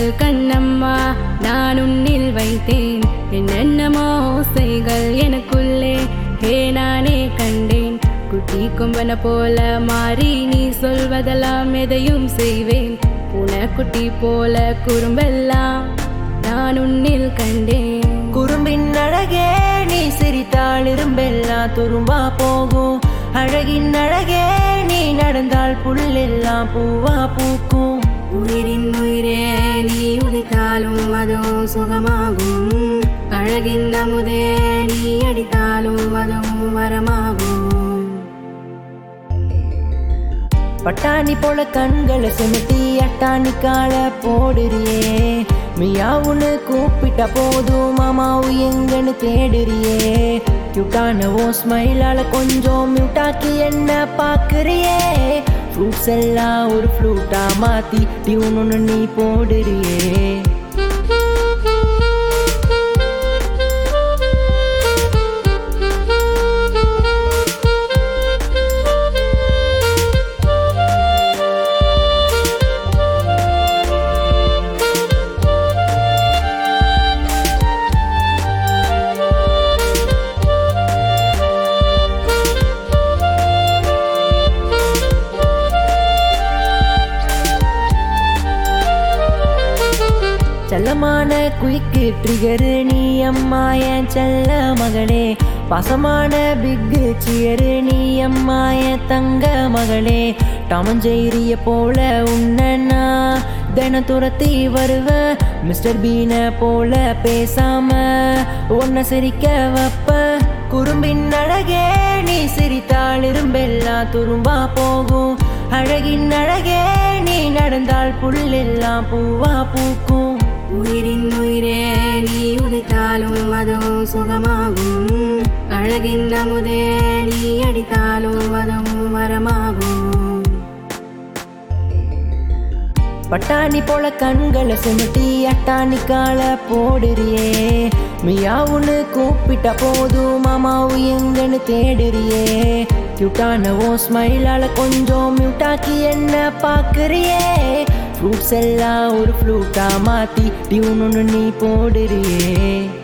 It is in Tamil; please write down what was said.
காதல் கண்ணம்மா நான் உன்னில் வைத்தேன் என்னென்னமோ ஓசைகள் எனக்குள்ளே நானே கண்டேன் குட்டி கொம்பன போல மாறி நீ சொல்வதெல்லாம் எதையும் செய்வேன் பூனைக்குட்டி போல குறும்பெல்லாம் நான் உன்னில் கண்டேன் குறும்பின் அழகே நீ சிரித்தால் இரும்பெல்லாம் துரும்பா போகும் அழகின் அழகே நீ நடந்தால் புல்லெல்லாம் பூவா பூக்கும் உயிரின் உயிரே நீ உதைத்தாலும் அதுவும் சுகமாகும் அழகின் அமுதே நீ அடித்தாலும் அதுவும் வரமாகும் பட்டாணி போல கண்களை சுமத்தி அட்டாணி கால போடுறியே மியாவுன்னு கூப்பிட்ட போதும் மாமாவு எங்கன்னு தேடுறியே கியூட்டான ஓ ஸ்மைலால கொஞ்சம் மியூட்டாக்கி என்ன பாக்குறியே ஃப்ரூட்ஸ் எல்லாம் ஒரு ஃப்ளூட்டா மாத்தி டியூன் ஒன்று நீ போடுறியே செல்லமான குயிக்கு ட்ரிகரு நீ அம்மா என் செல்ல மகளே பாசமான பிக்கு சியரு நீ அம்மா என் தங்க மகளே டாமஞ்செய்ரிய போல உன்னா தின துரத்தி வருவ மிஸ்டர் பீன போல பேசாம உன்னை சிரிக்க வைப்ப குறும்பின் அழகே நீ சிரித்தால் இரும்பெல்லாம் துரும்பா போகும் அழகின் அழகே நீ நடந்தால் புல்லெல்லாம் பூவா பூக்கும் உயிரின் உயிரே நீ உதைத்தாலும் அதுவும் சுகமாகும் அழகின் அமுதே நீ அடித்தாலும் அதுவும் வரமாகும் பட்டாணி போல கண்களை சுமட்டி அட்டாணி கால போடுறியே மியாவுன்னு கூப்பிட்ட போதும் மாமாவு எங்கன்னு தேடுறியே கியூட்டான ஓ ஸ்மைலால கொஞ்சம் மியூட்டாக்கி என்ன பாக்குறியே ஃப்ரூட்ஸ் எல்லாம் ஒரு ஃப்ளூட்டா மாத்தி டியூன் ஒன்று நீ போடுறியே